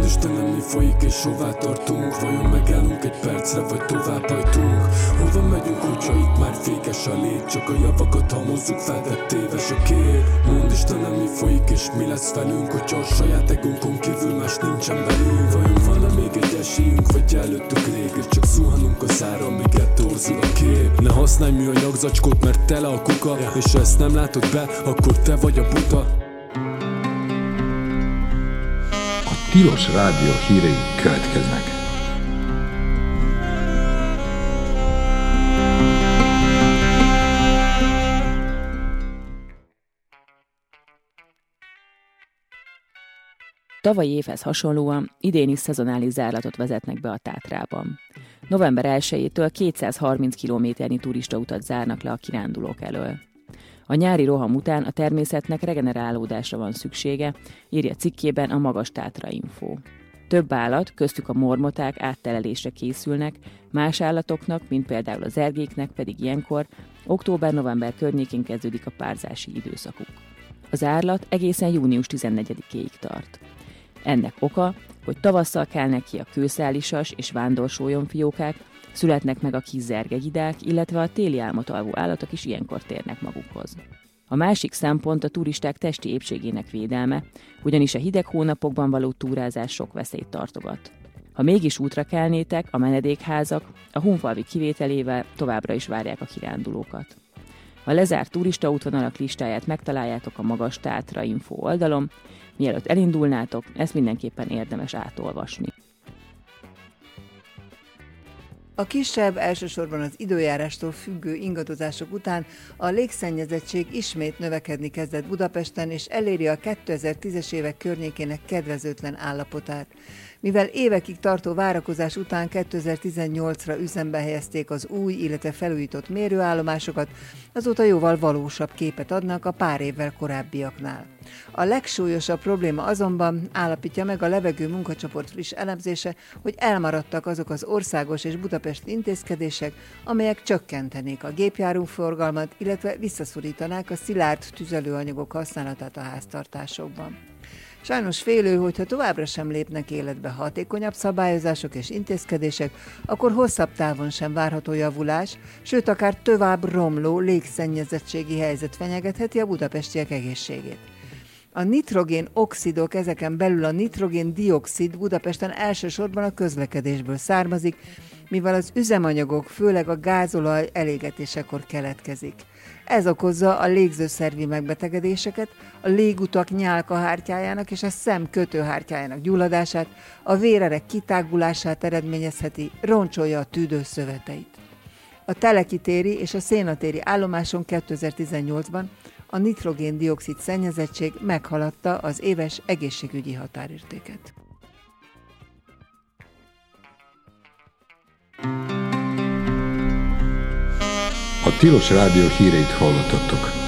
Istenem, mi folyik és hová tartunk? Vajon megállunk egy percre, vagy tovább hajtunk? Hova megyünk, hogyha itt már fékes a lét? Csak a javakat hamozzuk fel, de téves a kép. Mondd Istenem, mi folyik és mi lesz velünk? Hogyha a saját egónkon kívül más nincsen belünk. Vajon van-e még egy esélyünk, vagy előttük rég? És csak zuhanunk az ára, míg torzul a kép. Ne használj műanyag zacskót, mert tele a kuka, és ha ezt nem látod be, akkor te vagy a buta. A Tilos Rádió hírei következnek. Tavalyi évhez hasonlóan idén is szezonális zárlatot vezetnek be a Tátrában. November 1-től 230 kilométernyi turistautat zárnak le a kirándulók elől. A nyári roham után a természetnek regenerálódásra van szüksége, írja cikkében a Magas Tátra Info. Több állat, köztük a mormoták áttelelésre készülnek, más állatoknak, mint például az ergéknek pedig ilyenkor, október-november környékén kezdődik a párzási időszakuk. Az árlat egészen június 14-éig tart. Ennek oka, hogy tavasszal kelnek ki a kőszálisas és vándorsolyomfiókák, születnek meg a kis zergegidák, illetve a téli álmot alvó állatok is ilyenkor térnek magukhoz. A másik szempont a turisták testi épségének védelme, ugyanis a hideg hónapokban való túrázás sok veszélyt tartogat. Ha mégis útra kelnétek, a menedékházak a Hunfalvi kivételével továbbra is várják a kirándulókat. A lezárt turistaútvonalak listáját megtaláljátok a Magas Tátra Info oldalon, mielőtt elindulnátok, ezt mindenképpen érdemes átolvasni. A kisebb, elsősorban az időjárástól függő ingadozások után a légszennyezettség ismét növekedni kezdett Budapesten, és eléri a 2010-es évek környékének kedvezőtlen állapotát. Mivel évekig tartó várakozás után 2018-ra üzembe helyezték az új, illetve felújított mérőállomásokat, azóta jóval valósabb képet adnak a pár évvel korábbiaknál. A legsúlyosabb probléma azonban, állapítja meg a levegő munkacsoport friss elemzése, hogy elmaradtak azok az országos és budapesti intézkedések, amelyek csökkentenék a gépjárműforgalmat, illetve visszaszorítanák a szilárd tüzelőanyagok használatát a háztartásokban. Sajnos félő, hogyha továbbra sem lépnek életbe hatékonyabb szabályozások és intézkedések, akkor hosszabb távon sem várható javulás, sőt akár tovább romló légszennyezettségi helyzet fenyegetheti a budapestiek egészségét. A nitrogén-oxidok, ezeken belül a nitrogén-dioxid Budapesten elsősorban a közlekedésből származik, mivel az üzemanyagok főleg a gázolaj elégetésekor keletkezik. Ez okozza a légzőszervi megbetegedéseket, a légutak nyálkahártyájának és a szem kötőhártyájának gyulladását, a vérerek kitágulását eredményezheti, roncsolja a tüdőszöveteit. A Teleki téri és a Szénatéri állomáson 2018-ban a nitrogén-dioxid szennyezettség meghaladta az éves egészségügyi határértéket. A Tilos Rádió híreit hallottatok.